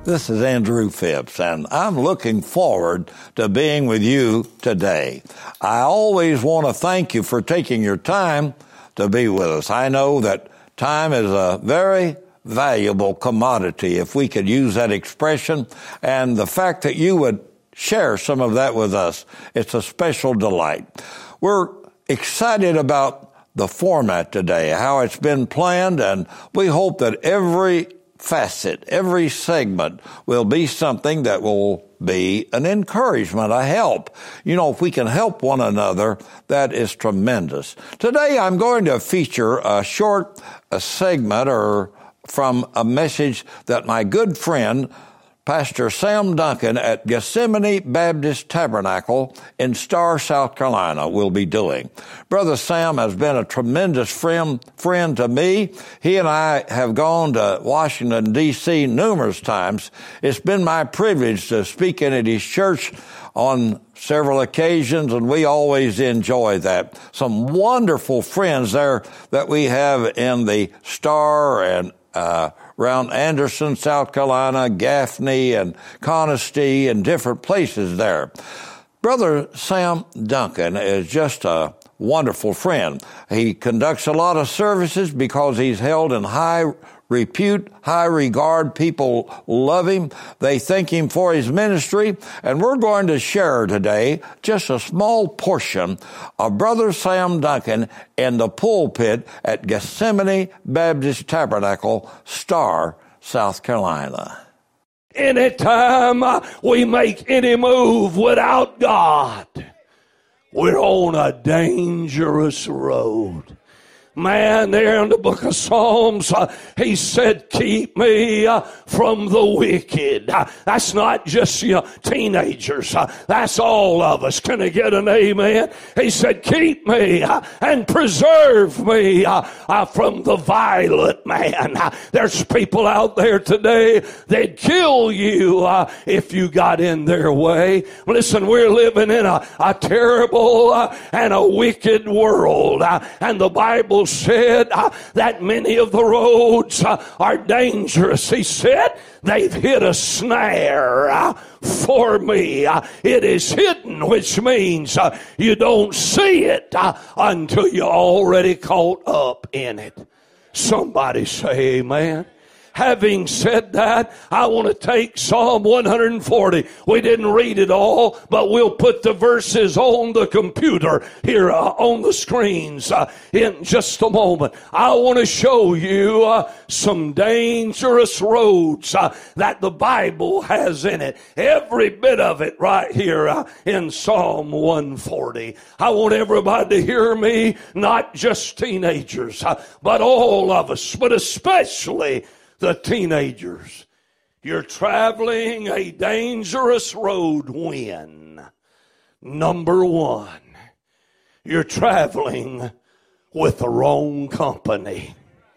This is Andrew Phipps, and I'm looking forward to being with you today. I always want to thank you for taking your time to be with us. I know that time is a very valuable commodity, if we could use that expression, and the fact that you would share some of that with us, it's a special delight. We're excited about the format today, how it's been planned, and we hope that every facet, every segment will be something that will be an encouragement, a help. You know, if we can help one another, that is tremendous. Today I'm going to feature a short segment or from a message that my good friend, Pastor Sam Duncan at Gethsemane Baptist Tabernacle in Starr, South Carolina, will be doing. Brother Sam has been a tremendous friend to me. He and I have gone to Washington, D.C. numerous times. It's been my privilege to speak in at his church on several occasions, and we always enjoy that. Some wonderful friends there that we have in the Starr and around Anderson, South Carolina, Gaffney and Conisty and different places there. Brother Sam Duncan is just a wonderful friend. He conducts a lot of services because he's held in high repute, high regard. People love him. They thank him for his ministry. And we're going to share today just a small portion of Brother Sam Duncan in the pulpit at Gethsemane Baptist Tabernacle, Starr, South Carolina. Anytime we make any move without God, we're on a dangerous road. Man, there in the book of Psalms, he said, keep me from the wicked. That's not just teenagers. That's all of us. Can I get an amen? He said, keep me and preserve me from the violent man. There's people out there today, they'd kill you if you got in their way. Listen, we're living in a terrible and a wicked world. And the Bible said that many of the roads are dangerous. He said they've hit a snare for me. It is hidden, which means you don't see it until you're already caught up in it. Somebody say amen. Having said that, I want to take Psalm 140. We didn't read it all, but we'll put the verses on the computer here on the screens in just a moment. I want to show you some dangerous roads that the Bible has in it. Every bit of it right here in Psalm 140. I want everybody to hear me, not just teenagers, but all of us, but especially the teenagers. You're traveling a dangerous road when, number one, you're traveling with the wrong company.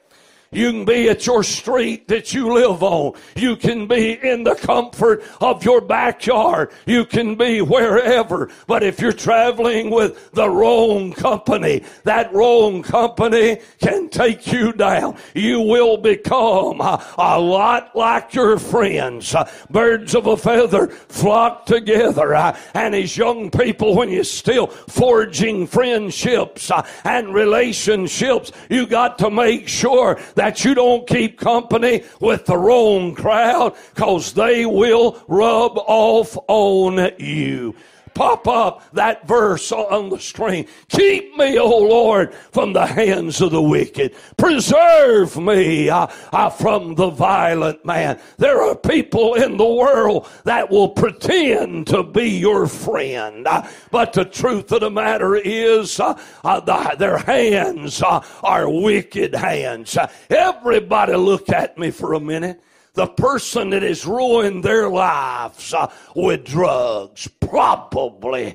You can be at your street that you live on. You can be in the comfort of your backyard. You can be wherever. But if you're traveling with the wrong company, that wrong company can take you down. You will become a lot like your friends. Birds of a feather flock together. And as young people, when you're still forging friendships and relationships, you got to make sure that you don't keep company with the wrong crowd, because they will rub off on you. Pop up that verse on the screen. Keep me, O Lord, from the hands of the wicked. Preserve me from the violent man. There are people in the world that will pretend to be your friend. But the truth of the matter is their hands are wicked hands. Everybody look at me for a minute. The person that has ruined their lives with drugs probably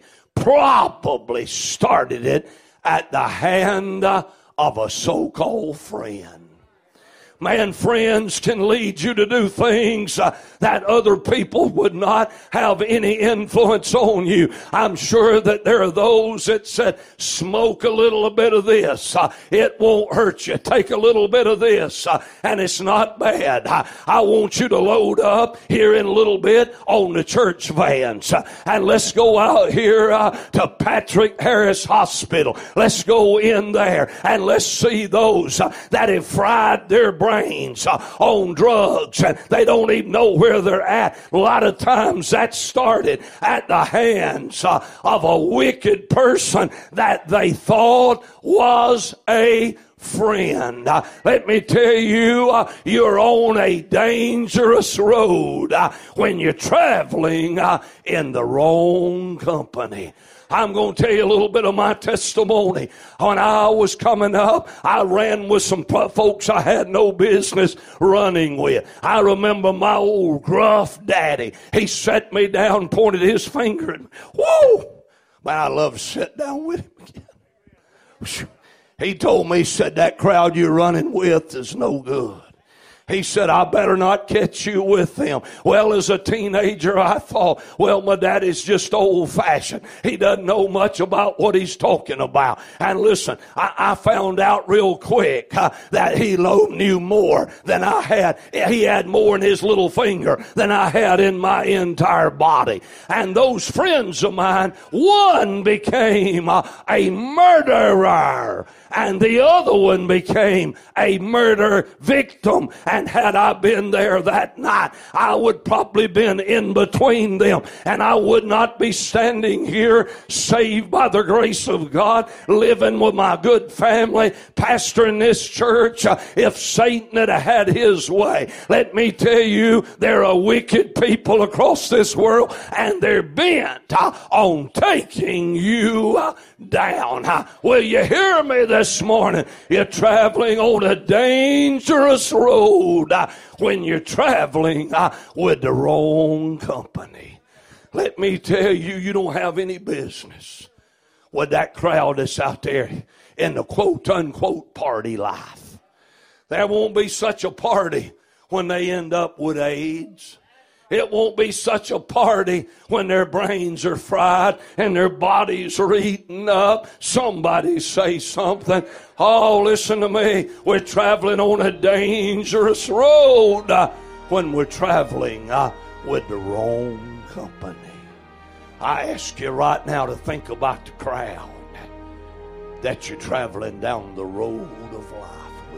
started it at the hand of a so-called friend. Man, friends can lead you to do things that other people would not have any influence on you. I'm sure that there are those that said, smoke a little bit of this. It won't hurt you. Take a little bit of this, and it's not bad. I want you to load up here in a little bit on the church vans, and let's go out here to Patrick Harris Hospital. Let's go in there, and let's see those that have fried their brains on drugs, and they don't even know where they're at. A lot of times that started at the hands of a wicked person that they thought was a friend. Let me tell you, you're on a dangerous road when you're traveling in the wrong company. I'm going to tell you a little bit of my testimony. When I was coming up, I ran with some folks I had no business running with. I remember my old gruff daddy. He sat me down, pointed his finger at me. Whoa! Man, I love to sit down with him again. He told me, he said, that crowd you're running with is no good. He said, I better not catch you with them. Well, as a teenager, I thought, well, my daddy's just old-fashioned. He doesn't know much about what he's talking about. And listen, I found out real quick that he knew more than I had. He had more in his little finger than I had in my entire body. And those friends of mine, one became a murderer, and the other one became a murder victim. And had I been there that night, I would probably been in between them, and I would not be standing here saved by the grace of God, living with my good family, pastoring this church, if Satan had had his way. Let me tell you, there are wicked people across this world, and they're bent on taking you down. Will you hear me this morning? You're traveling on a dangerous road when you're traveling with the wrong company. Let me tell you, you don't have any business with that crowd that's out there in the quote-unquote party life. There won't be such a party when they end up with AIDS. It won't be such a party when their brains are fried and their bodies are eaten up. Somebody say something. Oh, listen to me. We're traveling on a dangerous road when we're traveling with the wrong company. I ask you right now to think about the crowd that you're traveling down the road of life with.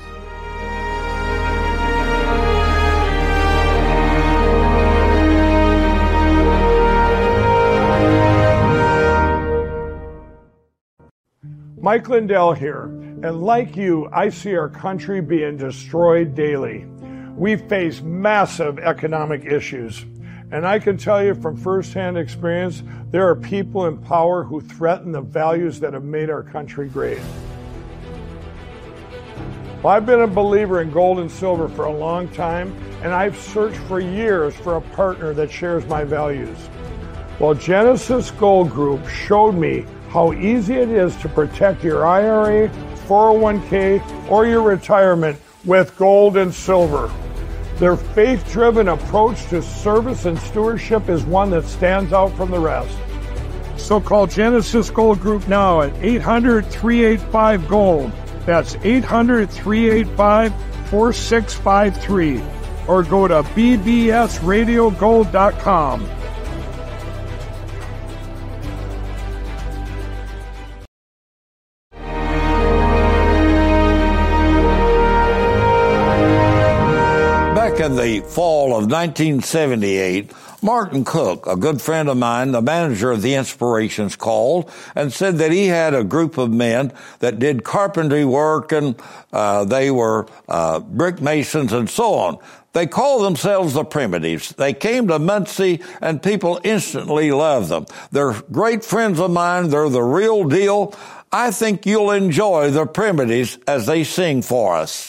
Mike Lindell here, and like you, I see our country being destroyed daily. We face massive economic issues, and I can tell you from firsthand experience, there are people in power who threaten the values that have made our country great. Well, I've been a believer in gold and silver for a long time, and I've searched for years for a partner that shares my values. Well, Genesis Gold Group showed me how easy it is to protect your IRA, 401k, or your retirement with gold and silver. Their faith-driven approach to service and stewardship is one that stands out from the rest. So call Genesis Gold Group now at 800-385-GOLD. That's 800-385-4653. Or go to bbsradiogold.com. In the fall of 1978, Martin Cook, a good friend of mine, the manager of the Inspirations, called and said that he had a group of men that did carpentry work, and they were brick masons and so on. They called themselves the Primitives. They came to Muncie, and people instantly loved them. They're great friends of mine. They're the real deal. I think you'll enjoy the Primitives as they sing for us.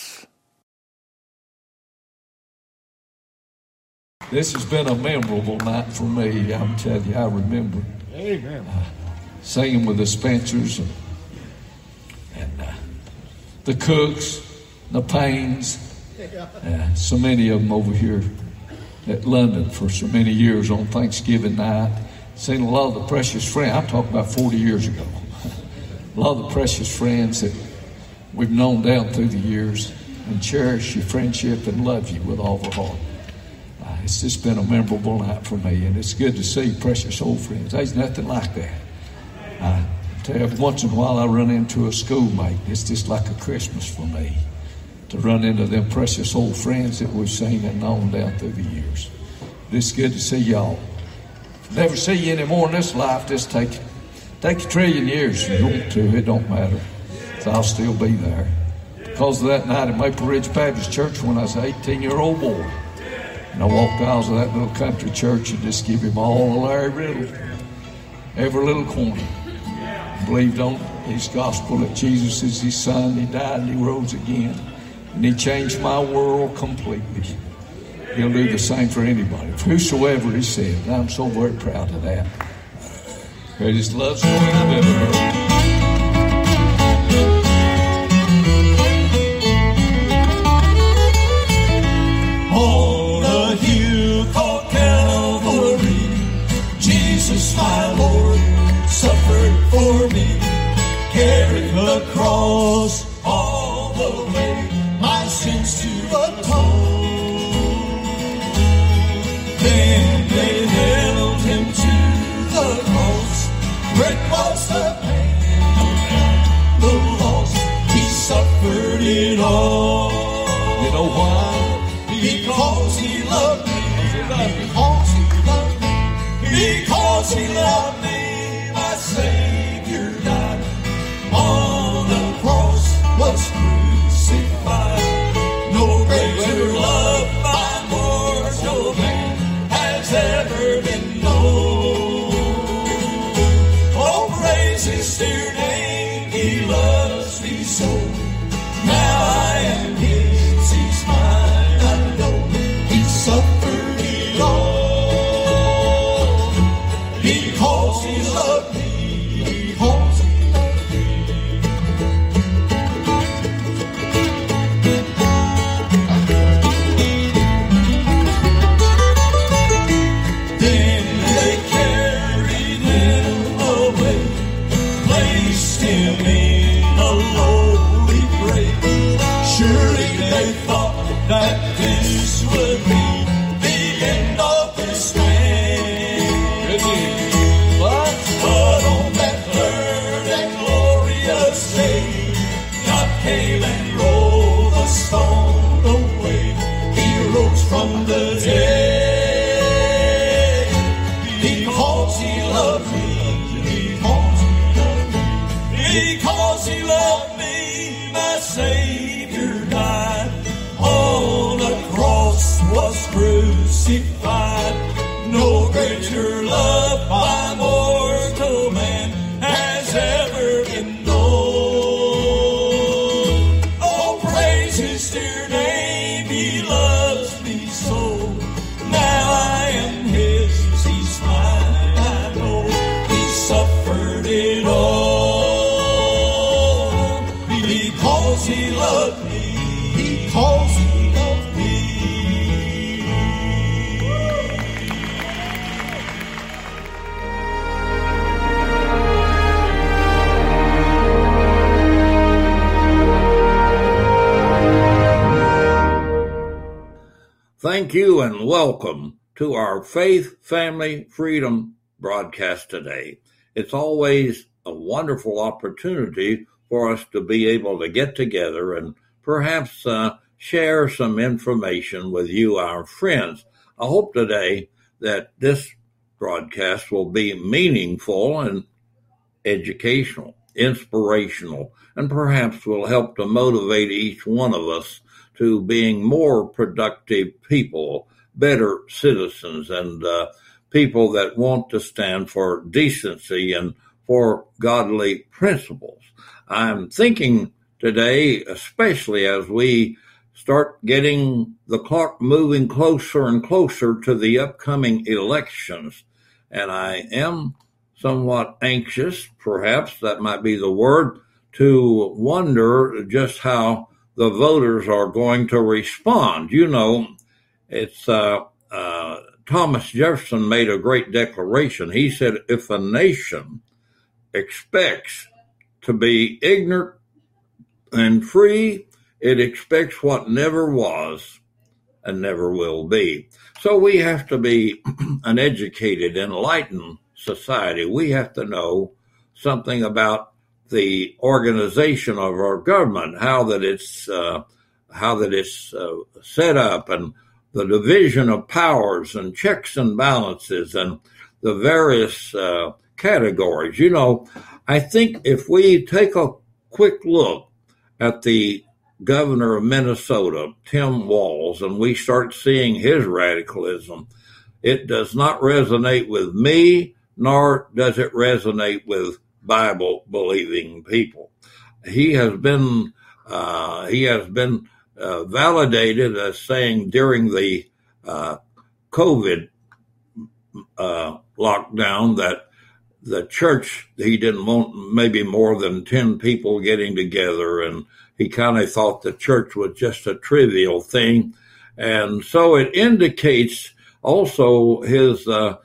This has been a memorable night for me. I'm telling you, I remember singing with the Spencers and the Cooks, the Paynes, So many of them over here at London for so many years on Thanksgiving night. Seen a lot of the precious friends. I'm talking about 40 years ago. A lot of the precious friends that we've known down through the years and cherish your friendship and love you with all our heart. It's just been a memorable night for me, and it's good to see precious old friends. There's nothing like that. I tell you, once in a while I run into a schoolmate. It's just like a Christmas for me to run into them precious old friends that we've seen and known down through the years. It's good to see y'all. Never see you anymore in this life. Just take a trillion years if you want to. It don't matter. So I'll still be there. Because of that night at Maple Ridge Baptist Church when I was an 18-year-old boy. And I walked the aisles of that little country church and just give him all the Larry Riddle. Every little corner. Believed on his gospel that Jesus is his son. He died and he rose again. And he changed my world completely. He'll do the same for anybody. For whosoever he said. And I'm so very proud of that. Greatest love story I've ever heard. On a hill called Calvary, Jesus my Lord suffered for me, carried the cross all the way, my sins to atone. Then they nailed him to the cross, great was the pain and the loss, he suffered it all. You know why? Because he loved me, because he loved me, because he loved me, my Savior died on the cross, was crucified. No greater love by mortal man has ever been known. Oh, praise his dear name, he loves me so. Now I am his, he's mine. Suffered it all because he loved me, because he loved me. Then they carried him away, placed him in a lowly grave. Surely they thought that this would be end of this man. But on that third and glorious day, God came and rolled the stone away. He rose from the dead because he loved me, because he loved me, because he loved me, my Savior died on a cross, was crucified. No greater love by mortal man has ever been known. Oh, praise his dear name, he loves me so. Now I am his, he's mine, I know. He suffered it all because he loved me, because he loved me. Thank you and welcome to our Faith, Family, Freedom broadcast today. It's always a wonderful opportunity for us to be able to get together and perhaps share some information with you, our friends. I hope today that this broadcast will be meaningful and educational, inspirational, and perhaps will help to motivate each one of us to being more productive people, better citizens, and people that want to stand for decency and for godly principles. I'm thinking today, especially as we start getting the clock moving closer and closer to the upcoming elections, and I am somewhat anxious, perhaps that might be the word, to wonder just how the voters are going to respond. You know, it's Thomas Jefferson made a great declaration. He said, if a nation expects to be ignorant and free, it expects what never was and never will be. So we have to be an educated, enlightened society. We have to know something about the organization of our government, how that it's set up, and the division of powers and checks and balances and the various categories. You know, I think if we take a quick look at the governor of Minnesota, Tim Walz, and we start seeing his radicalism, it does not resonate with me, nor does it resonate with Bible-believing people. He has been validated as saying during the COVID lockdown that the church, he didn't want maybe more than 10 people getting together, and he kind of thought the church was just a trivial thing. And so it indicates also his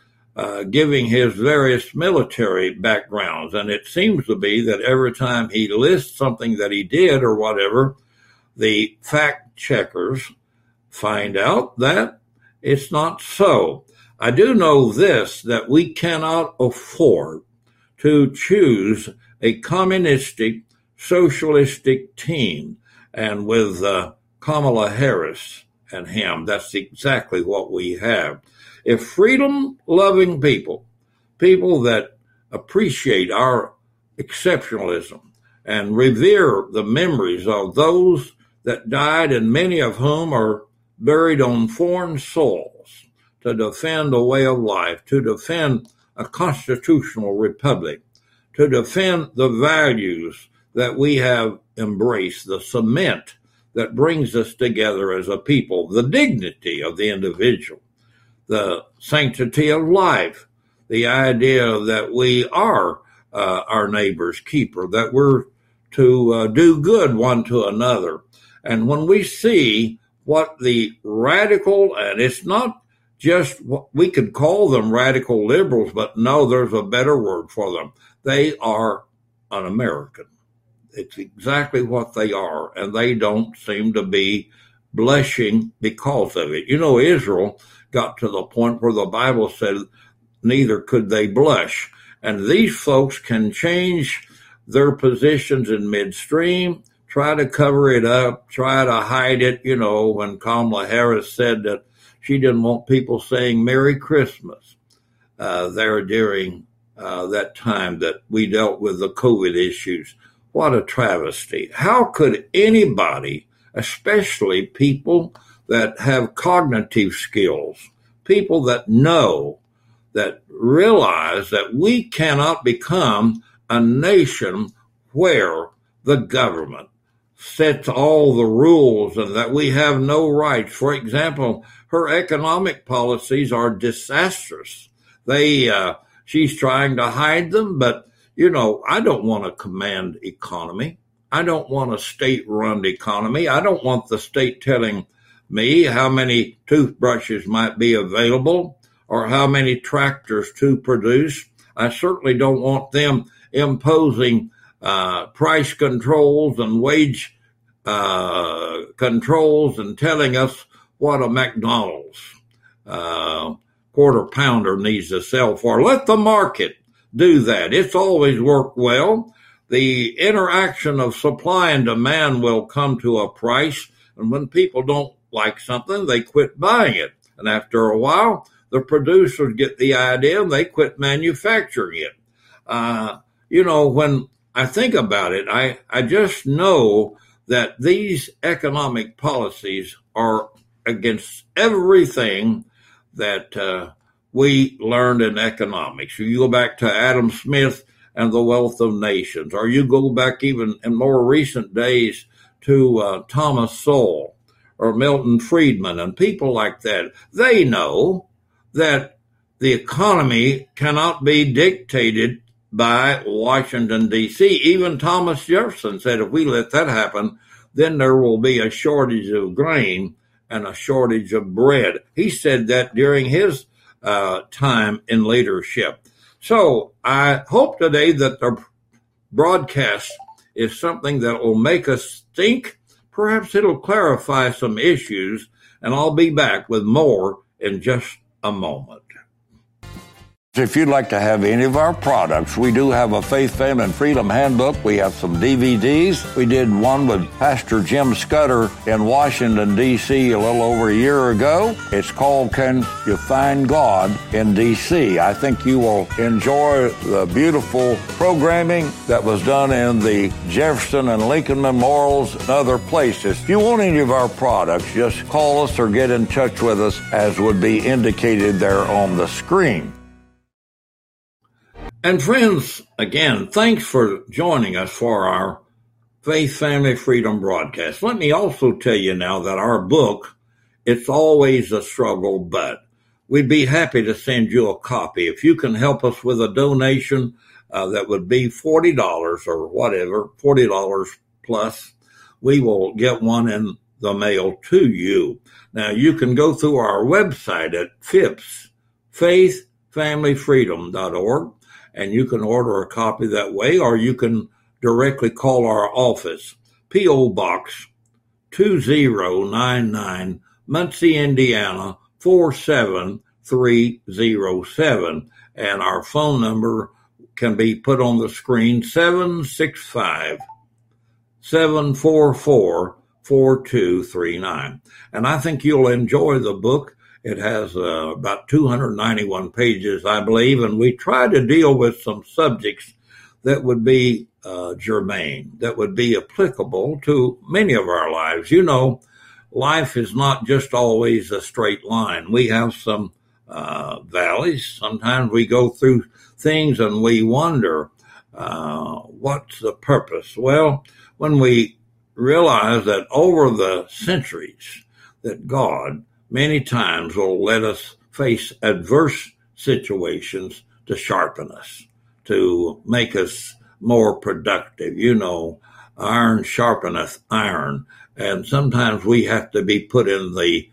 giving his various military backgrounds. And it seems to be that every time he lists something that he did or whatever, the fact checkers find out that it's not so. I do know this, that we cannot afford to choose a communistic, socialistic team. And with Kamala Harris and him, that's exactly what we have. If freedom-loving people that appreciate our exceptionalism and revere the memories of those that died, and many of whom are buried on foreign soils to defend a way of life, to defend a constitutional republic, to defend the values that we have embraced, the cement that brings us together as a people, the dignity of the individual, the sanctity of life, the idea that we are our neighbor's keeper, that we're to do good one to another. And when we see what the radical, and it's not just what we could call them radical liberals, but no, there's a better word for them. They are un-American. It's exactly what they are, and they don't seem to be blushing because of it. You know, Israel got to the point where the Bible said neither could they blush. And these folks can change their positions in midstream, try to cover it up, try to hide it. You know, when Kamala Harris said that she didn't want people saying Merry Christmas there during that time that we dealt with the COVID issues. What a travesty. How could anybody, especially people that have cognitive skills, people that know, that realize that we cannot become a nation where the government sets all the rules and that we have no rights. For example, her economic policies are disastrous. She's trying to hide them, but you know, I don't want a command economy. I don't want a state-run economy. I don't want the state telling me how many toothbrushes might be available or how many tractors to produce. I certainly don't want them imposing price controls and wage controls and telling us what a McDonald's quarter pounder needs to sell for. Let the market do that. It's always worked well. The interaction of supply and demand will come to a price, and when people don't like something, they quit buying it. And after a while, the producers get the idea and they quit manufacturing it. You know, when I think about it, I just know that these economic policies are against everything that we learned in economics. You go back to Adam Smith and The Wealth of Nations, or you go back even in more recent days to Thomas Sowell or Milton Friedman and people like that. They know that the economy cannot be dictated by Washington, D.C. Even Thomas Jefferson said if we let that happen, then there will be a shortage of grain and a shortage of bread. He said that during his time in leadership. So I hope today that the broadcast is something that will make us think. Perhaps it'll clarify some issues, and I'll be back with more in just a moment. If you'd like to have any of our products, we do have a Faith, Family, and Freedom Handbook. We have some DVDs. We did one with Pastor Jim Scudder in Washington, D.C. a little over a year ago. It's called Can You Find God in D.C.? I think you will enjoy the beautiful programming that was done in the Jefferson and Lincoln Memorials and other places. If you want any of our products, just call us or get in touch with us as would be indicated there on the screen. And friends, again, thanks for joining us for our Faith, Family, Freedom broadcast. Let me also tell you now that our book, It's Always a Struggle, But we'd be happy to send you a copy. If you can help us with a donation that would be $40 or whatever, $40 plus, we will get one in the mail to you. Now, you can go through our website at FIPS, faithfamilyfreedom.org. And you can order a copy that way, or you can directly call our office, P.O. Box 2099, Muncie, Indiana, 47307. And our phone number can be put on the screen, 765-744-4239. And I think you'll enjoy the book. It has about 291 pages, I believe, and we try to deal with some subjects that would be germane, that would be applicable to many of our lives. You know, life is not just always a straight line. We have some valleys. Sometimes we go through things and we wonder, what's the purpose? Well, when we realize that over the centuries that God many times will let us face adverse situations to sharpen us, to make us more productive. You know, iron sharpeneth iron. And sometimes we have to be put in the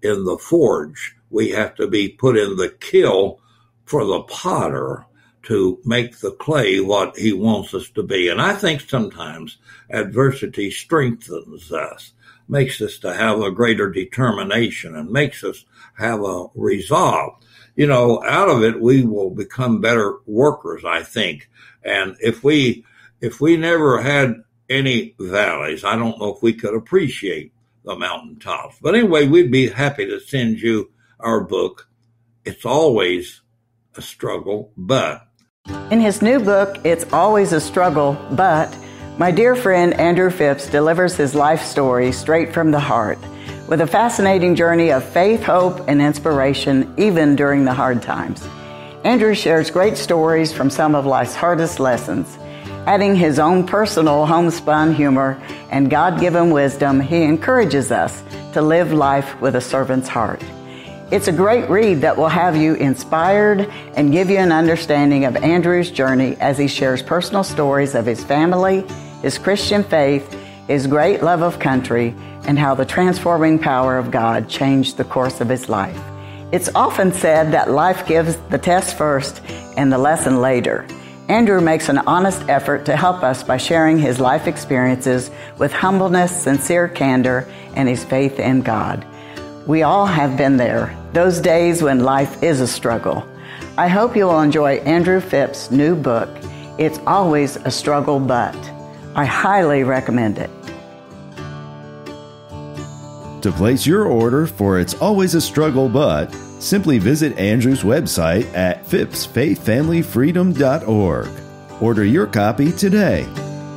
forge. We have to be put in the kiln for the potter to make the clay what he wants us to be. And I think sometimes adversity strengthens us, makes us to have a greater determination, and makes us have a resolve. You know, out of it, we will become better workers, I think. And if we never had any valleys, I don't know if we could appreciate the mountaintops. But anyway, we'd be happy to send you our book. It's Always a Struggle, But. In his new book, It's Always a Struggle, But, my dear friend Andrew Phipps delivers his life story straight from the heart, with a fascinating journey of faith, hope, and inspiration, even during the hard times. Andrew shares great stories from some of life's hardest lessons. Adding his own personal homespun humor and God-given wisdom, he encourages us to live life with a servant's heart. It's a great read that will have you inspired and give you an understanding of Andrew's journey as he shares personal stories of his family, his Christian faith, his great love of country, and how the transforming power of God changed the course of his life. It's often said that life gives the test first and the lesson later. Andrew makes an honest effort to help us by sharing his life experiences with humbleness, sincere candor, and his faith in God. We all have been there, those days when life is a struggle. I hope you will enjoy Andrew Phipps' new book, It's Always a Struggle, But. I highly recommend it. To place your order for It's Always a Struggle, But, simply visit Andrew's website at phipsfaithfamilyfreedom.org. Order your copy today.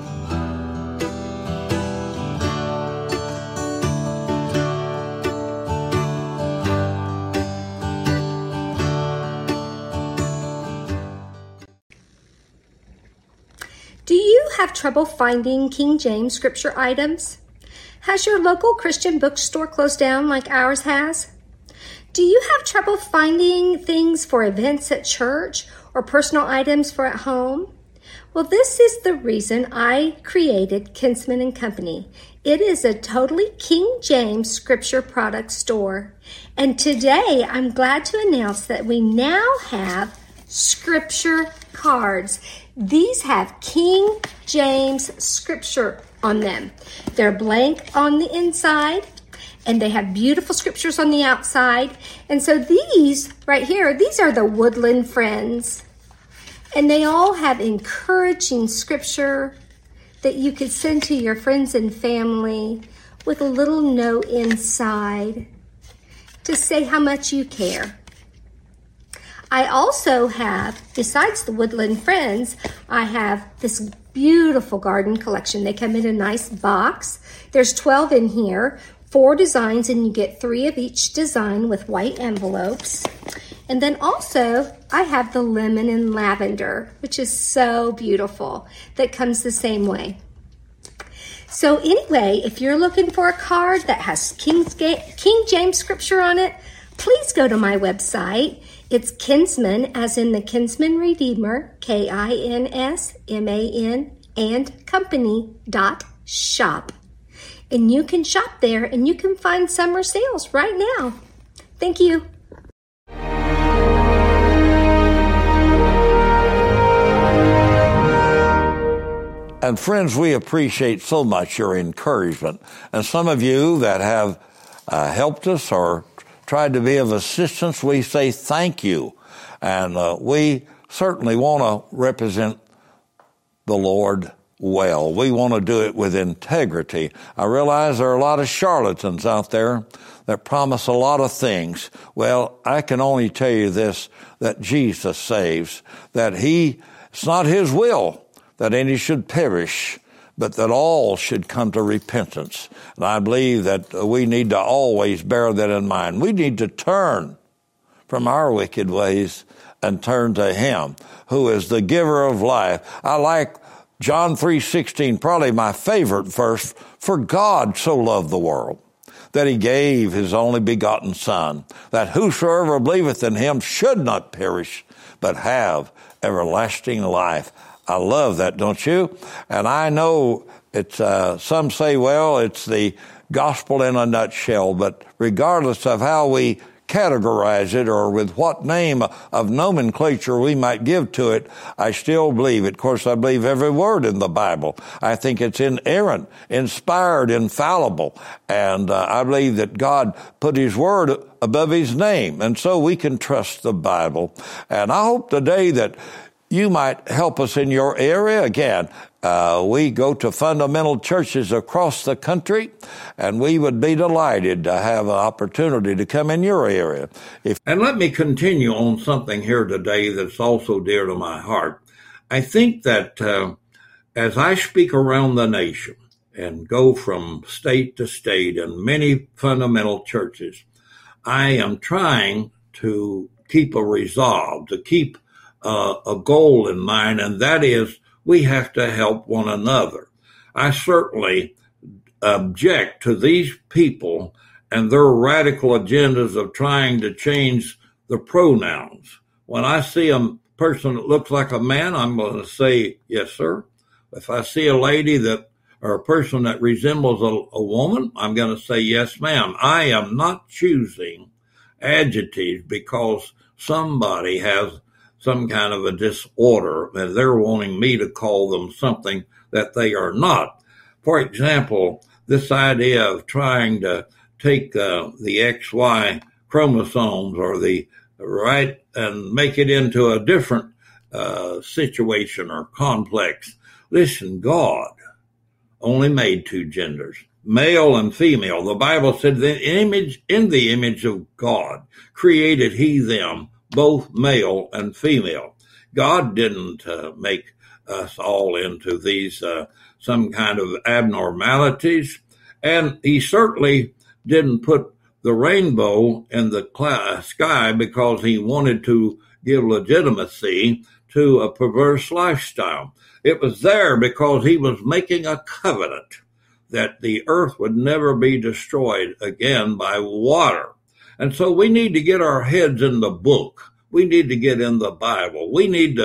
Do you have trouble finding King James scripture items? Has your local Christian bookstore closed down like ours has? Do you have trouble finding things for events at church or personal items for at home? Well, this is the reason I created Kinsman and Company. It is a totally King James Scripture product store. And today I'm glad to announce that we now have Scripture cards. These have King James Scripture on them. They're blank on the inside, and they have beautiful scriptures on the outside. And so these right here, these are the Woodland Friends. And they all have encouraging scripture that you could send to your friends and family with a little note inside to say how much you care. I also have, besides the Woodland Friends, I have this beautiful garden collection. They come in a nice box. There's 12 in here, 4 designs, and you get 3 of each design with white envelopes. And then also, I have the lemon and lavender, which is so beautiful, that comes the same way. So anyway, if you're looking for a card that has King James Scripture on it, please go to my website. It's Kinsman, as in the Kinsman Redeemer, Kinsman and company.shop. And you can shop there, and you can find summer sales right now. Thank you. And friends, we appreciate so much your encouragement. And some of you that have helped us or tried to be of assistance, we say thank you. And we certainly want to represent the Lord well. We want to do it with integrity. I realize there are a lot of charlatans out there that promise a lot of things. Well, I can only tell you this, that Jesus saves, that it's not his will that any should perish, but that all should come to repentance. And I believe that we need to always bear that in mind. We need to turn from our wicked ways and turn to him who is the giver of life. I like John 3:16, probably my favorite verse. For God so loved the world that he gave his only begotten Son, that whosoever believeth in him should not perish, but have everlasting life. I love that, don't you? And I know it's, some say, well, it's the gospel in a nutshell, but regardless of how we categorize it or with what name of nomenclature we might give to it, I still believe it. Of course, I believe every word in the Bible. I think it's inerrant, inspired, infallible. And I believe that God put his word above his name. And so we can trust the Bible. And I hope today that you might help us in your area. Again, we go to fundamental churches across the country, and we would be delighted to have an opportunity to come in your area. And let me continue on something here today that's also dear to my heart. I think that as I speak around the nation and go from state to state in many fundamental churches, I am trying to keep a resolve, to keep a goal in mind, and that is we have to help one another. I certainly object to these people and their radical agendas of trying to change the pronouns. When I see a person that looks like a man, I'm going to say, yes, sir. If I see a lady or a person that resembles a woman, I'm going to say, yes, ma'am. I am not choosing adjectives because somebody has some kind of a disorder and they're wanting me to call them something that they are not. For example, this idea of trying to take the XY chromosomes or the right and make it into a different situation or complex. Listen, God only made 2 genders, male and female. The Bible said that in the image of God created he them, both male and female. God didn't make us all into these some kind of abnormalities, and he certainly didn't put the rainbow in the sky because he wanted to give legitimacy to a perverse lifestyle. It was there because he was making a covenant that the earth would never be destroyed again by water. And so we need to get our heads in the book. We need to get in the Bible. We need to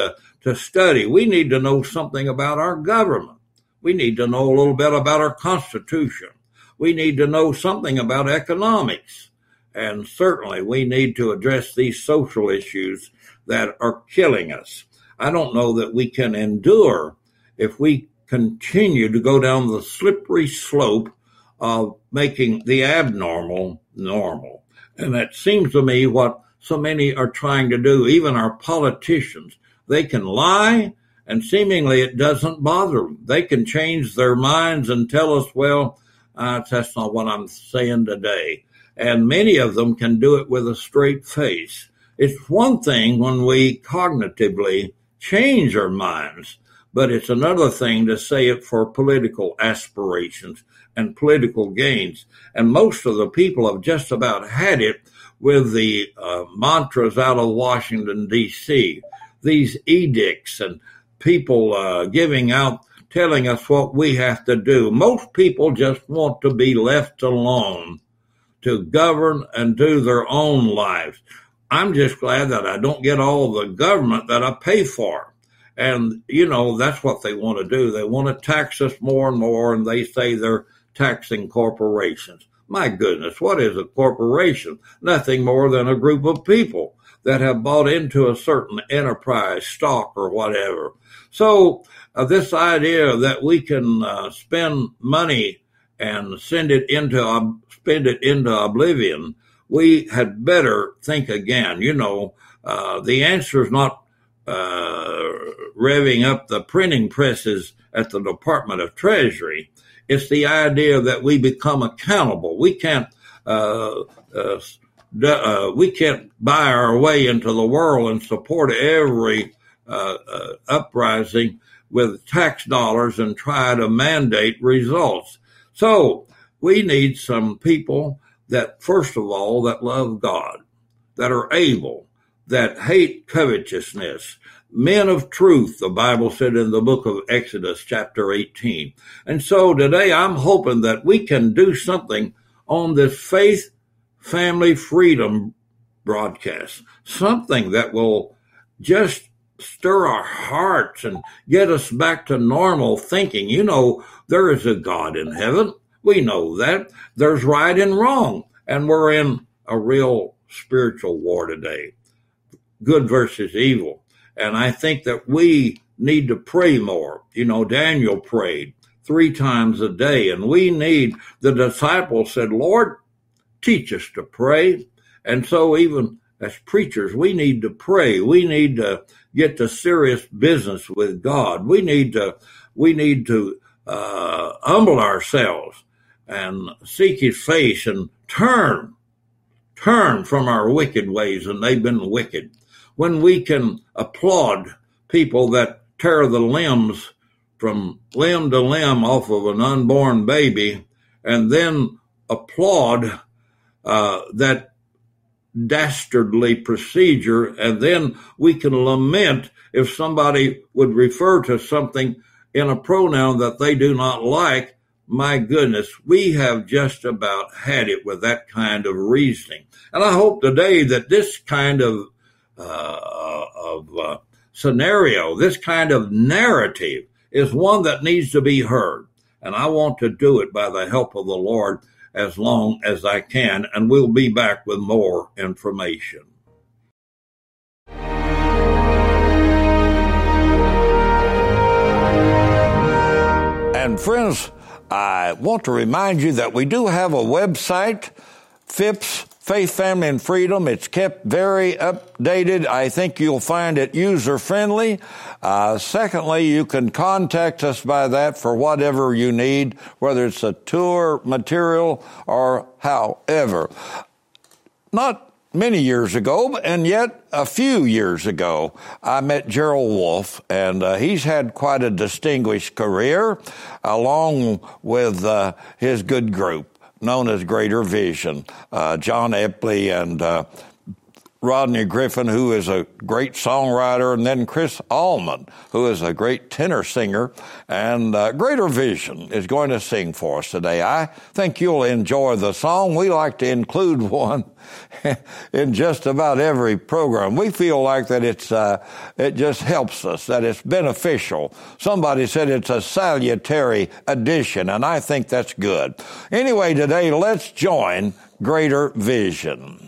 to study. We need to know something about our government. We need to know a little bit about our Constitution. We need to know something about economics. And certainly we need to address these social issues that are killing us. I don't know that we can endure if we continue to go down the slippery slope of making the abnormal normal. And that seems to me what so many are trying to do, even our politicians. They can lie, and seemingly it doesn't bother them. They can change their minds and tell us, well, that's not what I'm saying today. And many of them can do it with a straight face. It's one thing when we cognitively change our minds, but it's another thing to say it for political aspirations and political gains. And most of the people have just about had it with the mantras out of Washington, D.C., these edicts and people giving out, telling us what we have to do. Most people just want to be left alone to govern and do their own lives. I'm just glad that I don't get all the government that I pay for. And, you know, that's what they want to do. They want to tax us more and more, and they say they're taxing corporations. My goodness, what is a corporation? Nothing more than a group of people that have bought into a certain enterprise, stock or whatever. So this idea that we can spend money and spend it into oblivion, we had better think again. You know, the answer is not revving up the printing presses at the Department of Treasury. It's the idea that we become accountable. We can't buy our way into the world and support every uprising with tax dollars and try to mandate results. So we need some people that, first of all, that love God, that are able, that hate covetousness, men of truth, the Bible said in the book of Exodus, chapter 18. And so today I'm hoping that we can do something on this Faith, Family, Freedom broadcast, something that will just stir our hearts and get us back to normal thinking. You know, there is a God in heaven. We know that. There's right and wrong. And we're in a real spiritual war today. Good versus evil. And I think that we need to pray more. You know, Daniel prayed 3 times a day. And the disciples said, Lord, teach us to pray. And so even as preachers, we need to pray. We need to get to serious business with God. We need to humble ourselves and seek his face and turn from our wicked ways, and they've been wicked. When we can applaud people that tear the limbs from limb to limb off of an unborn baby, and then applaud that dastardly procedure, and then we can lament if somebody would refer to something in a pronoun that they do not like. My goodness, we have just about had it with that kind of reasoning. And I hope today that this kind of scenario, this kind of narrative is one that needs to be heard. And I want to do it by the help of the Lord as long as I can. And we'll be back with more information. And friends, I want to remind you that we do have a website, Phipps Faith, Family, and Freedom. It's kept very updated. I think you'll find it user-friendly. Secondly, you can contact us by that for whatever you need, whether it's a tour material or however. Not many years ago, and yet a few years ago, I met Gerald Wolfe, and he's had quite a distinguished career, along with his good group, known as Greater Vision, John Epley and Rodney Griffin, who is a great songwriter, and then Chris Allman, who is a great tenor singer, and Greater Vision is going to sing for us today. I think you'll enjoy the song. We like to include one in just about every program. We feel like that it just helps us, that it's beneficial. Somebody said it's a salutary addition, and I think that's good. Anyway, today, let's join Greater Vision.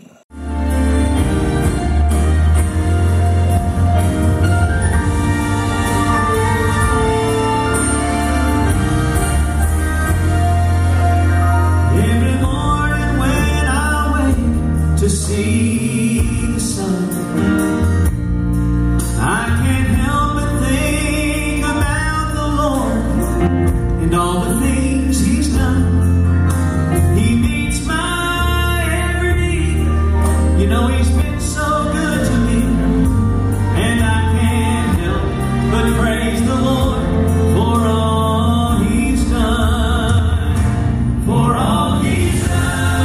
To see the sun, I can't help but think about the Lord and all the things He's done. He meets my every need. You know He's been so good to me, and I can't help but praise the Lord for all He's done, for all He's done.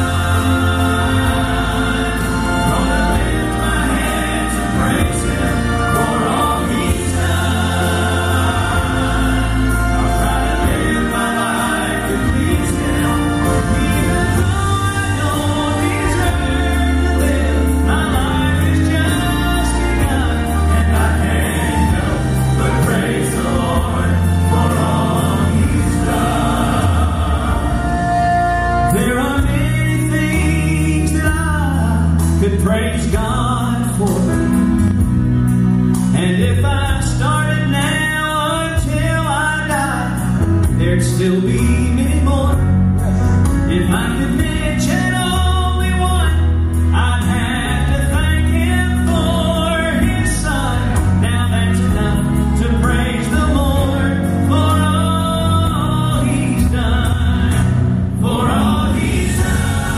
Praise God for and if I started now until I die, there'd still be many more. If I could mention only one, I'd have to thank Him for His Son. Now that's enough to praise the Lord for all He's done, for all He's done.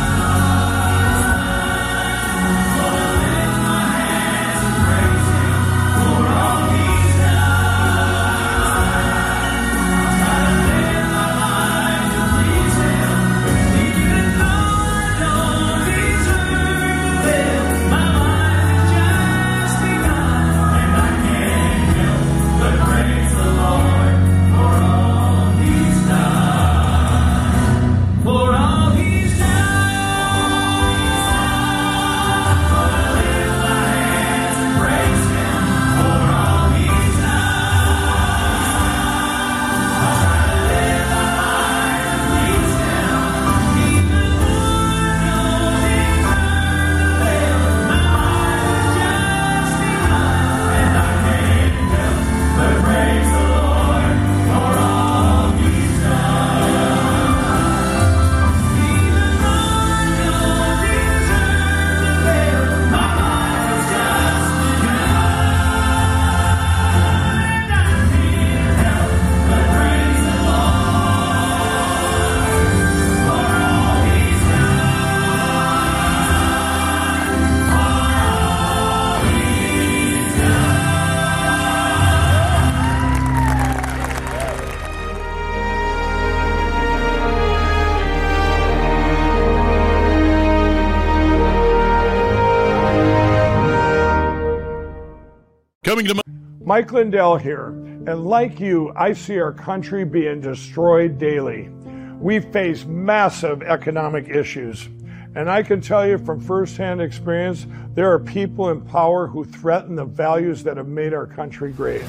Mike Lindell here, and like you, I see our country being destroyed daily. We face massive economic issues, and I can tell you from firsthand experience, there are people in power who threaten the values that have made our country great.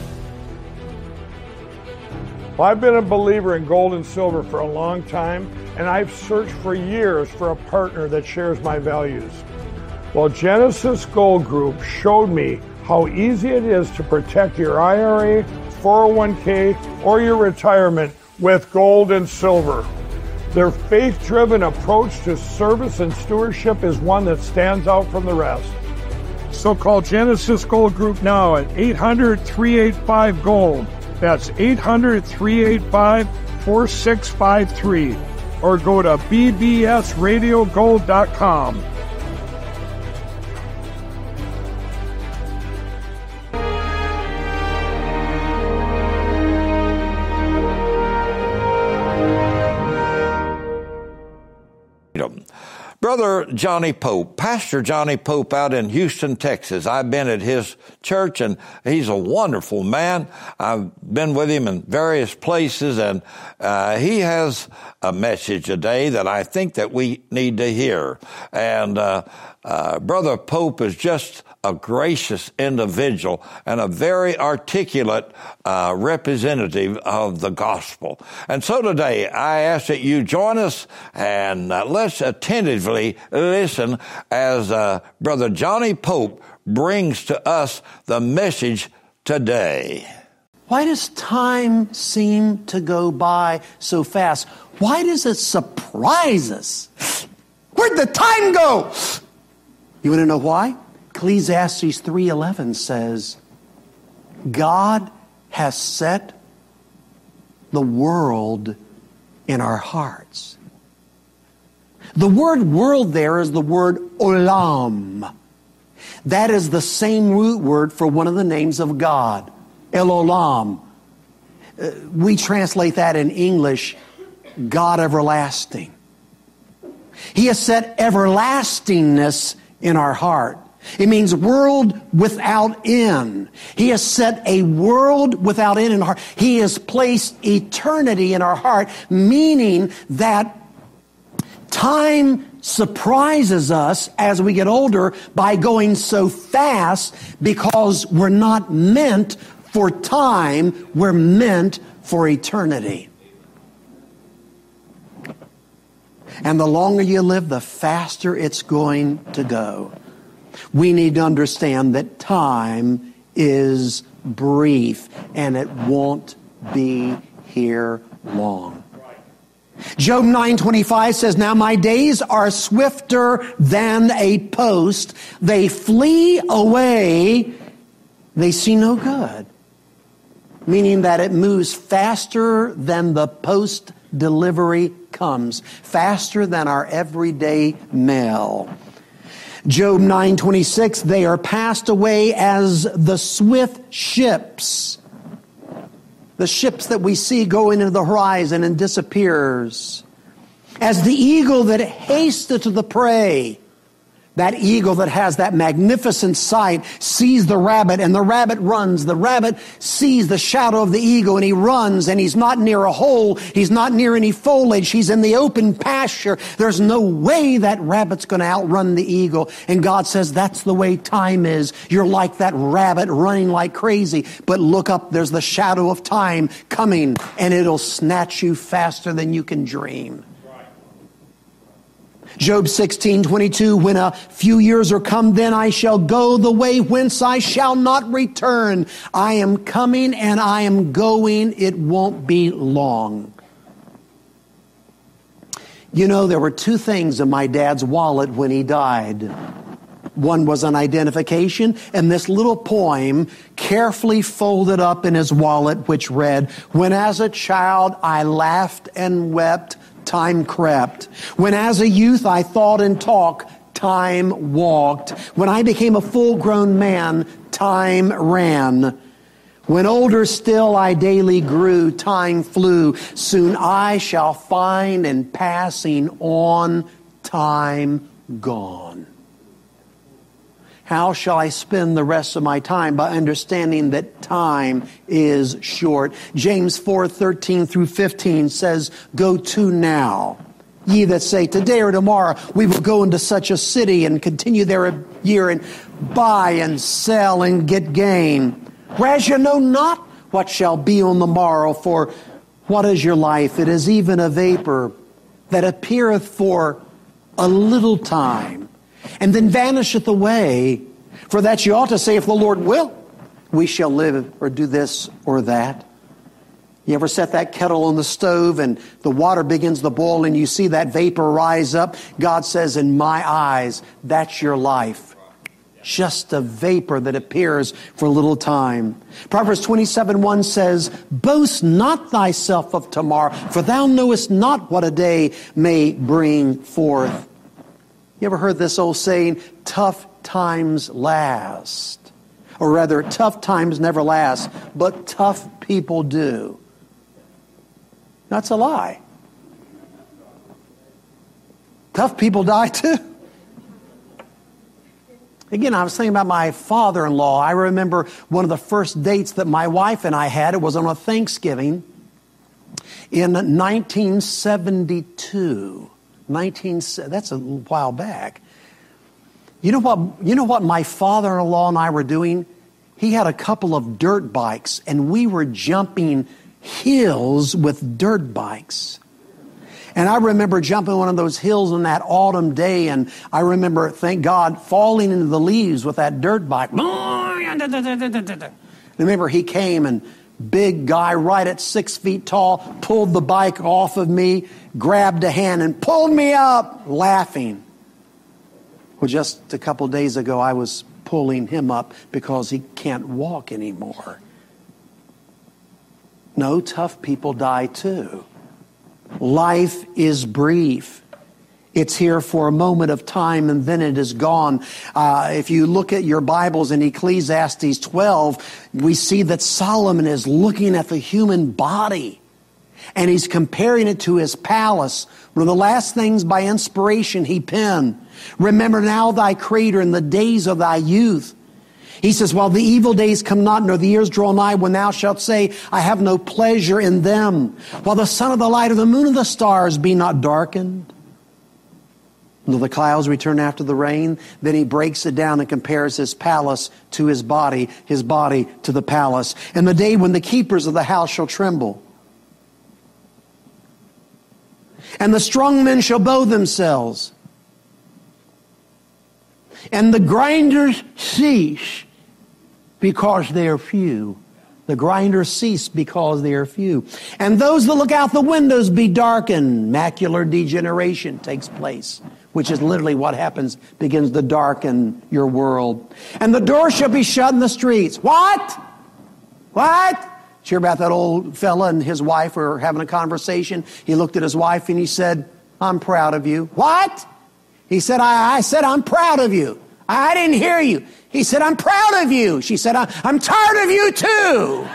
Well, I've been a believer in gold and silver for a long time, and I've searched for years for a partner that shares my values. Well, Genesis Gold Group showed me how easy it is to protect your IRA, 401k, or your retirement with gold and silver. Their faith-driven approach to service and stewardship is one that stands out from the rest. So call Genesis Gold Group now at 800-385-GOLD. That's 800-385-4653. Or go to bbsradiogold.com. Brother Johnny Pope, Pastor Johnny Pope out in Houston, Texas. I've been at his church, and he's a wonderful man. I've been with him in various places, and he has a message today that I think that we need to hear. And Brother Pope is just a gracious individual and a very articulate representative of the gospel. And so today, I ask that you join us and let's attentively listen as Brother Johnny Pope brings to us the message today. Why does time seem to go by so fast? Why does it surprise us? Where'd the time go? You want to know why? Ecclesiastes 3:11 says, God has set the world in our hearts. The word world there is the word olam. That is the same root word for one of the names of God, El Olam. We translate that in English, God everlasting. He has set everlastingness in our heart. It means world without end. He has set a world without end in our heart. He has placed eternity in our heart, meaning that time surprises us as we get older by going so fast because we're not meant for time, we're meant for eternity. And the longer you live, the faster it's going to go. We need to understand that time is brief and it won't be here long. Job 9:25 says, now my days are swifter than a post. They flee away. They see no good. Meaning that it moves faster than the post delivery comes. Faster than our everyday mail. Job 9:26, they are passed away as the swift ships. The ships that we see going into the horizon and disappears. As the eagle that hasteth to the prey. That eagle that has that magnificent sight sees the rabbit and the rabbit runs. The rabbit sees the shadow of the eagle and he runs, and he's not near a hole. He's not near any foliage. He's in the open pasture. There's no way that rabbit's going to outrun the eagle. And God says that's the way time is. You're like that rabbit running like crazy. But look up, there's the shadow of time coming, and it'll snatch you faster than you can dream. Job 16:22, when a few years are come, then I shall go the way whence I shall not return. I am coming and I am going. It won't be long. You know, there were two things in my dad's wallet when he died. One was an identification and this little poem carefully folded up in his wallet, which read, when as a child I laughed and wept, time crept. When as a youth I thought and talked, time walked. When I became a full-grown man, time ran. When older still I daily grew, time flew. Soon I shall find in passing on, time gone. How shall I spend the rest of my time? By understanding that time is short. James 4:13 through 15 says, go to now. Ye that say, today or tomorrow we will go into such a city and continue there a year and buy and sell and get gain. Whereas you know not what shall be on the morrow, for what is your life? It is even a vapor that appeareth for a little time, and then vanisheth away. For that you ought to say, if the Lord will, we shall live or do this or that. You ever set that kettle on the stove and the water begins to boil and you see that vapor rise up? God says, in my eyes, that's your life. Just a vapor that appears for a little time. Proverbs 27:1 says, boast not thyself of tomorrow, for thou knowest not what a day may bring forth. You ever heard this old saying, tough times last? Or rather, tough times never last, but tough people do. That's a lie. Tough people die too. Again, I was thinking about my father-in-law. I remember one of the first dates that my wife and I had. It was on a Thanksgiving in 1972. That's a while back. You know what my father-in-law and I were doing? He had a couple of dirt bikes, and we were jumping hills with dirt bikes. And I remember jumping one of those hills on that autumn day, and I remember, thank God, falling into the leaves with that dirt bike. Remember, he came, and big guy, right at 6 feet tall, pulled the bike off of me, grabbed a hand, and pulled me up, laughing. Well, just a couple days ago, I was pulling him up because he can't walk anymore. No, tough people die too. Life is brief. It's here for a moment of time and then it is gone. If you look at your Bibles in Ecclesiastes 12, we see that Solomon is looking at the human body and he's comparing it to his palace. One of the last things by inspiration he penned, remember now thy Creator in the days of thy youth. He says, while the evil days come not, nor the years draw nigh, when thou shalt say, I have no pleasure in them. While the sun of the light of the moon of the stars be not darkened, nor the clouds return after the rain. Then he breaks it down and compares his palace to his body to the palace. And the day when the keepers of the house shall tremble, and the strong men shall bow themselves, and the grinders cease because they are few. The grinders cease because they are few. And those that look out the windows be darkened. Macular degeneration takes place, which is literally what happens, begins to darken your world. And the door shall be shut in the streets. What? Did you hear about that old fella and his wife were having a conversation? He looked at his wife and he said, I'm proud of you. What? He said, I said, I'm proud of you. I didn't hear you. He said, I'm proud of you. She said, I'm tired of you too.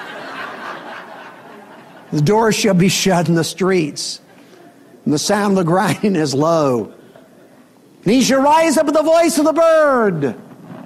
The door shall be shut in the streets, and the sound of the grinding is low. And he shall rise up with the voice of the bird.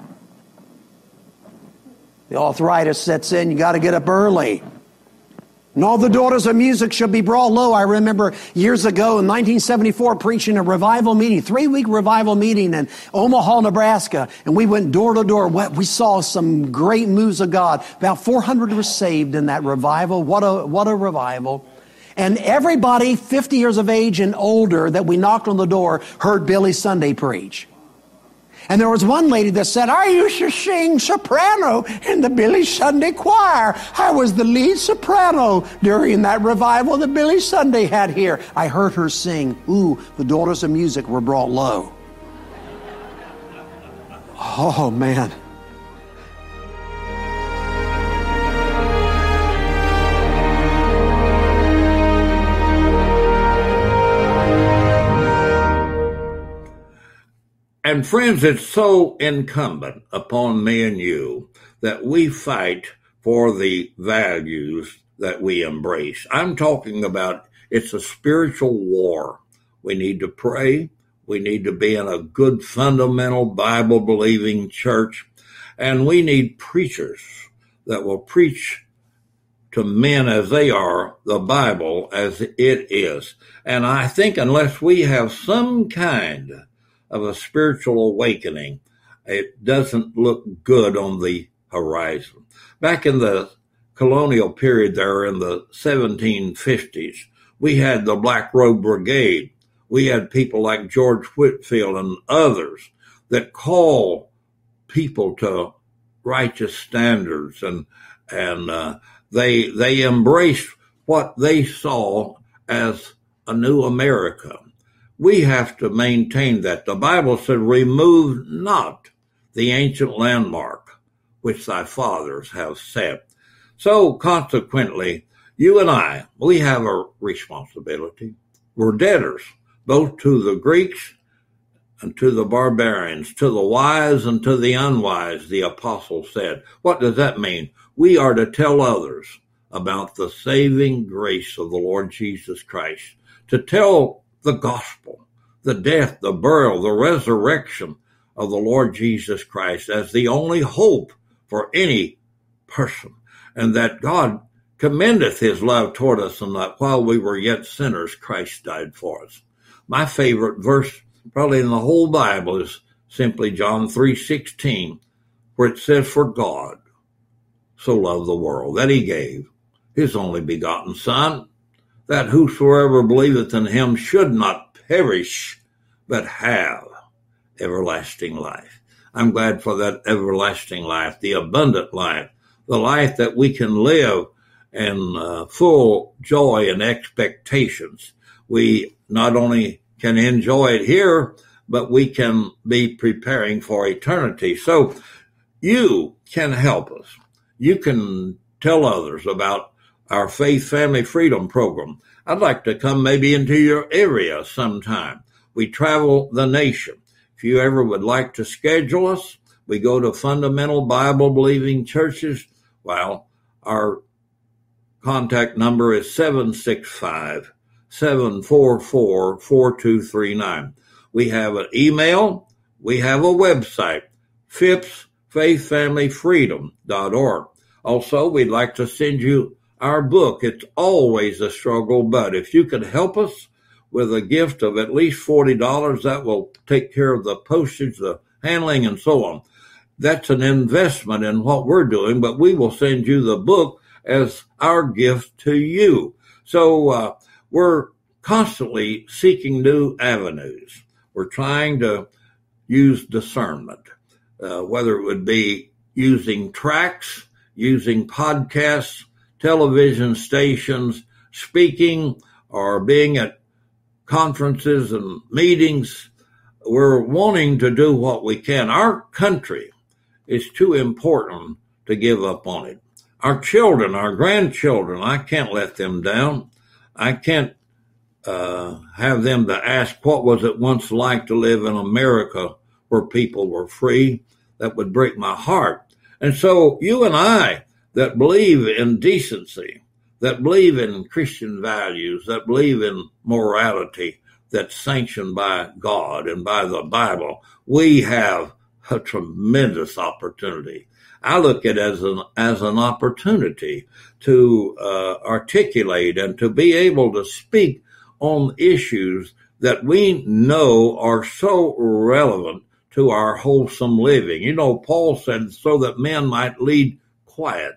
The arthritis sets in. You got to get up early. And all the daughters of music shall be brought low. I remember years ago in 1974 preaching a revival meeting, 3-week revival meeting in Omaha, Nebraska. And we went door to door. We saw some great moves of God. About 400 were saved in that revival. What a revival. And everybody 50 years of age and older that we knocked on the door heard Billy Sunday preach. And there was one lady that said, I used to sing soprano in the Billy Sunday choir. I was the lead soprano during that revival that Billy Sunday had here. I heard her sing, ooh, the daughters of music were brought low. Oh, man. And friends, it's so incumbent upon me and you that we fight for the values that we embrace. I'm talking about it's a spiritual war. We need to pray. We need to be in a good, fundamental, Bible-believing church. And we need preachers that will preach to men as they are, the Bible as it is. And I think unless we have some kind of a spiritual awakening, it doesn't look good on the horizon. Back in the colonial period there in the 1750s, we had the Black Robe Brigade. We had people like George Whitefield and others that call people to righteous standards, and they embraced what they saw as a new America. We have to maintain that. The Bible said, remove not the ancient landmark which thy fathers have set. So consequently, you and I, we have a responsibility. We're debtors, both to the Greeks and to the barbarians, to the wise and to the unwise, the apostle said. What does that mean? We are to tell others about the saving grace of the Lord Jesus Christ, to tell the gospel, the death, the burial, the resurrection of the Lord Jesus Christ as the only hope for any person, and that God commendeth his love toward us, and that while we were yet sinners, Christ died for us. My favorite verse probably in the whole Bible is simply John 3:16, where it says, "For God so loved the world, that he gave his only begotten Son, that whosoever believeth in him should not perish, but have everlasting life." I'm glad for that everlasting life, the abundant life, the life that we can live in full joy and expectations. We not only can enjoy it here, but we can be preparing for eternity. So you can help us. You can tell others about our Faith Family Freedom Program. I'd like to come maybe into your area sometime. We travel the nation. If you ever would like to schedule us, we go to fundamental Bible-believing churches. Well, our contact number is 765-744-4239. We have an email. We have a website, Phipps, faithfamilyfreedom.org. Also, we'd like to send you our book, It's Always a Struggle, But. If you could help us with a gift of at least $40, that will take care of the postage, the handling, and so on. That's an investment in what we're doing, but we will send you the book as our gift to you. So we're constantly seeking new avenues. We're trying to use discernment, whether it would be using tracts, using podcasts, television stations, speaking, or being at conferences and meetings. We're wanting to do what we can. Our country is too important to give up on it. Our children, our grandchildren, I can't let them down. I can't have them to ask, what was it once like to live in America where people were free? That would break my heart. And so you and I that believe in decency, that believe in Christian values, that believe in morality that's sanctioned by God and by the Bible, we have a tremendous opportunity. I look at it as an opportunity to articulate and to be able to speak on issues that we know are so relevant to our wholesome living. You know, Paul said, so that men might lead quiet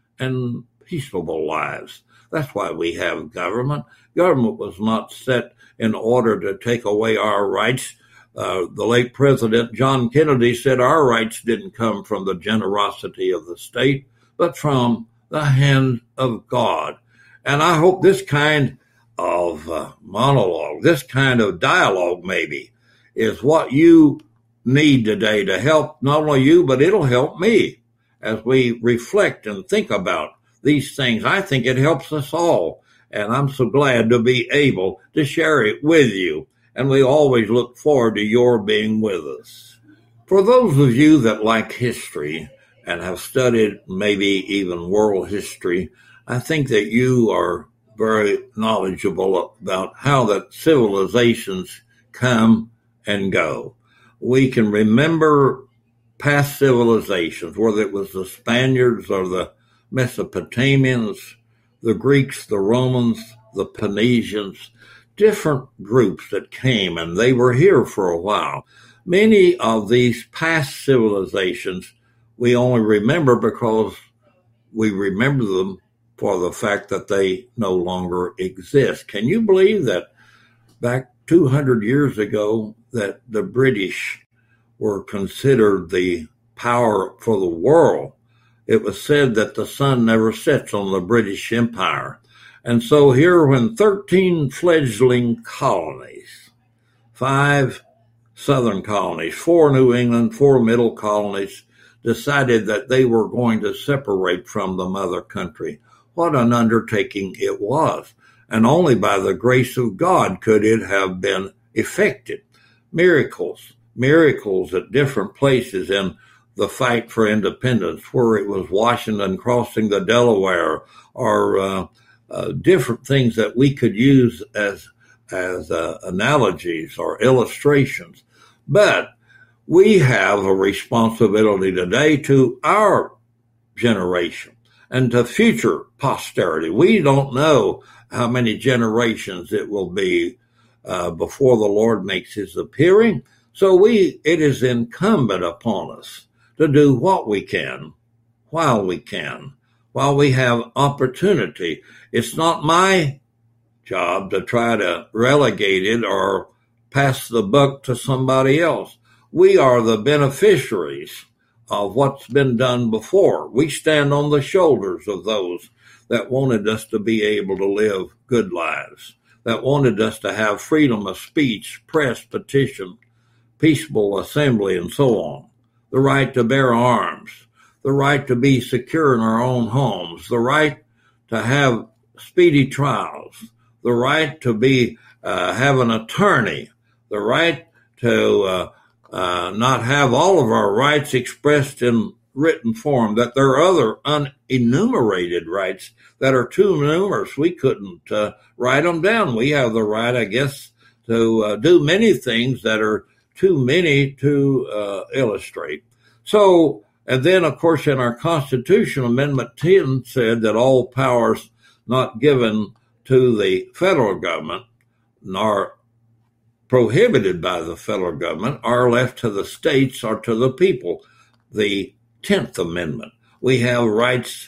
and peaceable lives. That's why we have government. Government was not set in order to take away our rights. The late President John Kennedy said our rights didn't come from the generosity of the state, but from the hand of God. And I hope this kind of monologue, this kind of dialogue maybe, is what you need today to help not only you, but it'll help me as we reflect and think about these things. I think it helps us all, and I'm so glad to be able to share it with you. And we always look forward to your being with us. For those of you that like history and have studied maybe even world history, I think that you are very knowledgeable about how that civilizations come and go. We can remember past civilizations, whether it was the Spaniards or the Mesopotamians, the Greeks, the Romans, the Phoenicians, different groups that came, and they were here for a while. Many of these past civilizations we only remember because we remember them for the fact that they no longer exist. Can you believe that back 200 years ago that the British were considered the power for the world? It was said that the sun never sets on the British Empire. And so here, when 13 fledgling colonies, 5 southern colonies, 4 New England, 4 middle colonies, decided that they were going to separate from the mother country, what an undertaking it was. And only by the grace of God could it have been effected. Miracles at different places in the fight for independence, where it was Washington crossing the Delaware, or different things that we could use as analogies or illustrations. But we have a responsibility today to our generation and to future posterity. We don't know how many generations it will be before the Lord makes his appearing. So it is incumbent upon us to do what we can while we have opportunity. It's not my job to try to relegate it or pass the buck to somebody else. We are the beneficiaries of what's been done before. We stand on the shoulders of those that wanted us to be able to live good lives, that wanted us to have freedom of speech, press, petition, peaceable assembly, and so on. The right to bear arms, the right to be secure in our own homes, the right to have speedy trials, the right to have an attorney, the right to not have all of our rights expressed in written form, that there are other unenumerated rights that are too numerous. We couldn't write them down. We have the right, I guess, to do many things that are too many to illustrate. So, and then, of course, in our Constitution, Amendment 10 said that all powers not given to the federal government, nor prohibited by the federal government, are left to the states or to the people. The 10th Amendment. We have rights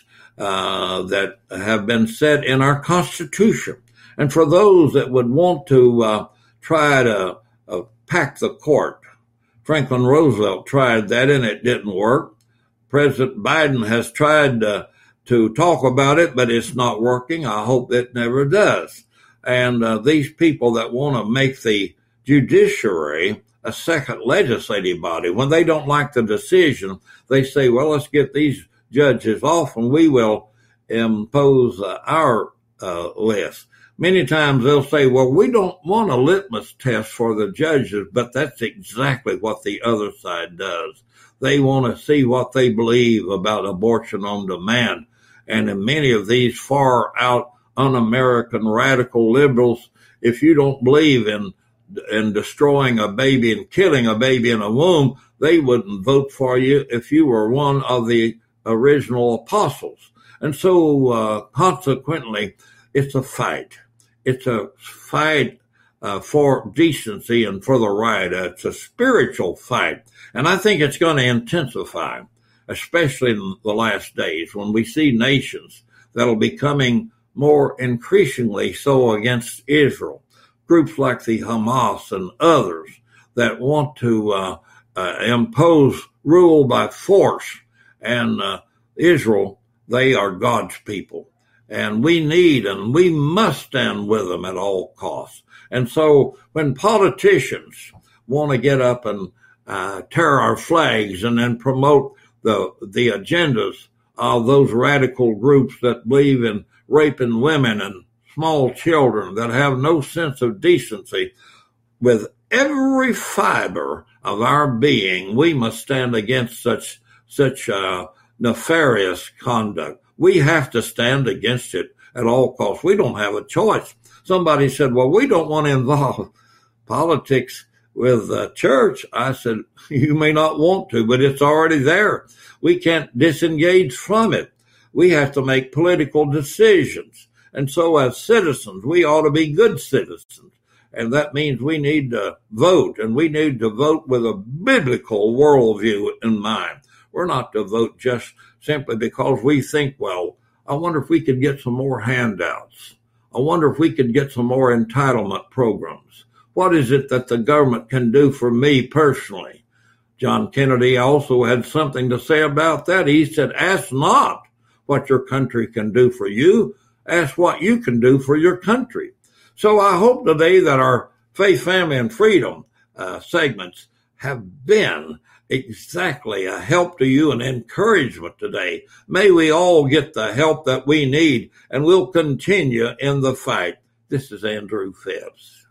that have been set in our Constitution. And for those that would want to try to pack the court, Franklin Roosevelt tried that and it didn't work. President Biden has tried to talk about it, but it's not working. I hope it never does. And these people that want to make the judiciary a second legislative body, when they don't like the decision, they say, well, let's get these judges off and we will impose our list. Many times they'll say, well, we don't want a litmus test for the judges, but that's exactly what the other side does. They want to see what they believe about abortion on demand. And in many of these far out un-American radical liberals, if you don't believe in destroying a baby and killing a baby in a womb, they wouldn't vote for you if you were one of the original apostles. And so consequently, it's a fight. It's a fight for decency and for the right. It's a spiritual fight. And I think it's going to intensify, especially in the last days when we see nations that'll be coming more increasingly so against Israel. Groups like the Hamas and others that want to impose rule by force. And Israel, they are God's people. And we need and we must stand with them at all costs. And so when politicians want to get up and tear our flags and then promote the agendas of those radical groups that believe in raping women and small children, that have no sense of decency, with every fiber of our being, we must stand against such nefarious conduct. We have to stand against it at all costs. We don't have a choice. Somebody said, well, we don't want to involve politics with the church. I said, you may not want to, but it's already there. We can't disengage from it. We have to make political decisions. And so as citizens, we ought to be good citizens. And that means we need to vote, and we need to vote with a biblical worldview in mind. We're not to vote just simply because we think, well, I wonder if we could get some more handouts. I wonder if we could get some more entitlement programs. What is it that the government can do for me personally? John Kennedy also had something to say about that. He said, ask not what your country can do for you. Ask what you can do for your country. So I hope today that our Faith, Family, and Freedom segments have been exactly a help to you and encouragement today. May we all get the help that we need, and we'll continue in the fight. This is Andrew Phipps.